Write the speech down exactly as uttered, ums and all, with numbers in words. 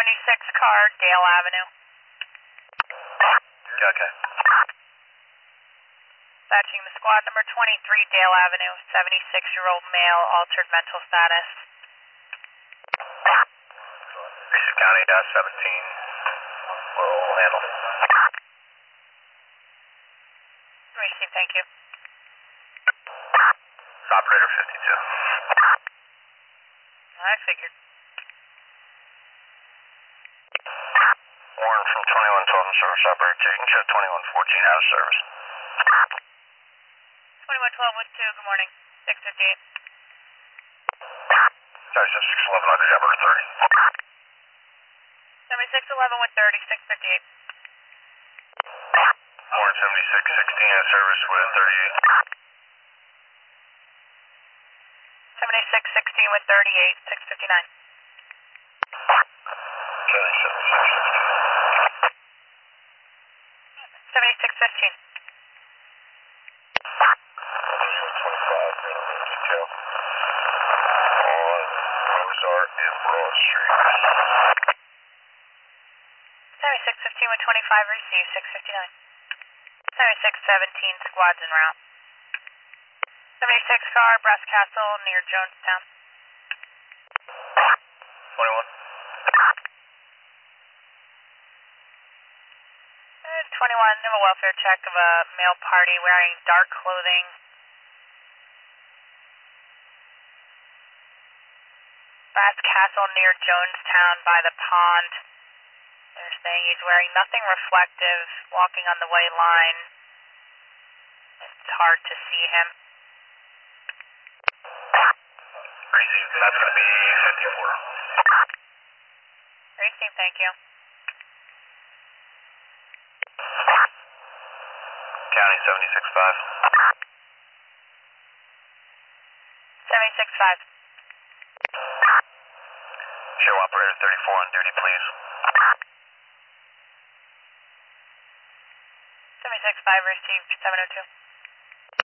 seventy-six car, Dale Avenue. Okay. Dispatching the squad number twenty-three, Dale Avenue, seventy-six-year-old male, altered mental status. Bishop County, dash seventeen. We'll handle. Receive, thank you. Operator fifty-two. I figured. Warren from twenty-one twelve in service. Operator taking check twenty-one fourteen out of service. twenty-one twelve with two, good morning. six fifty-eight. Sorry, six eleven on December thirty. seventy-six eleven with thirty, six fifty-eight. Warren seventy-six sixteen out of service with thirty-eight. seventy-six sixteen with thirty-eight, six fifty-nine. seventy-six fifteen. twenty-five, detail. On Ozark and Broad Street. seventy-six fifteen with twenty-five, receive, six fifty-nine. seventy-six seventeen, squads en route. seventy-six car, Brass Castle, near Jonestown. twenty-one. Uh, twenty-one, have a welfare check of a male party wearing dark clothing. Brass Castle near Jonestown by the pond. They're saying he's wearing nothing reflective, walking on the white line. It's hard to see him. Receive, that's going to be fifty-four. Receive, thank you. County seventy-six five. seventy-six five. Show operator thirty-four on duty, please. seventy-six five, received, seven oh two.